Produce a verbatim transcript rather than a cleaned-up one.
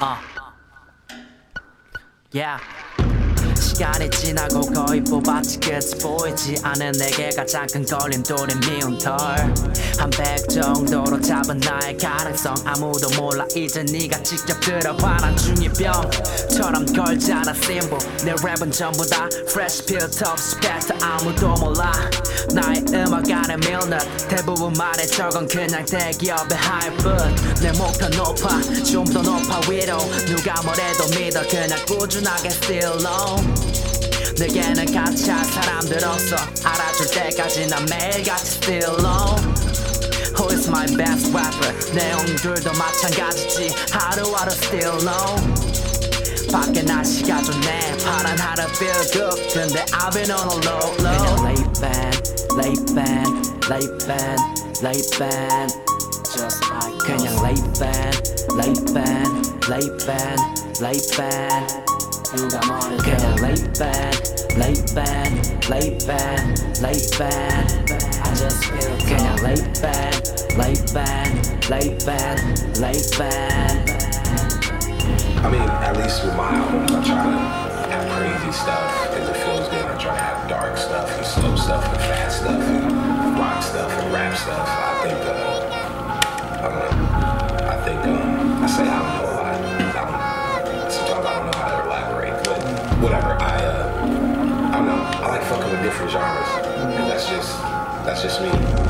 어. Yeah. 시간이 지나고 거의 뽑았지 끝이 보이지 않은 내게 가장 큰 걸림돌인 미운 털한 백 정도로 잡은 나의 가능성 아무도 몰라 이제 네가 직접 들어봐 난 중이병처럼 걸지 않아 심보 내 랩은 전부 다 fresh built up 스펙터 아무도 몰라 나의 음악 안에 밀넛 대부분 말해 저건 그냥 대기업의 하이뿐 내 목표 높아 좀 더 높아 위로 누가 뭐래도 믿어 그냥 꾸준하게 still low 내게는 같이 할 사람들 없어 알아줄 때까지 난 매일같이 still low Who is my best rapper 내용들도 마찬가지지 하루하루 still low 밖에 날씨가 좋네 파란 하루 feel good 근데 I've been on a low low 그냥 lay back, lay back, lay back, lay back Just like 그냥 lay back, lay back, lay back, lay back 누가 뭐래도 그냥 lay back, lay back, lay back, lay back I just feel 그냥 lay back, lay back, lay back, lay back I mean, at least with my albums, I try to have crazy stuff because it feels good. I try to have dark stuff and slow stuff and fast stuff and rock stuff and rap stuff. I think, uh, I don't know. I think, um, I say I don't know a lot. I don't, sometimes I don't know how to elaborate, but whatever. I, uh, I don't know. I like fucking with different genres, and that's just, that's just me.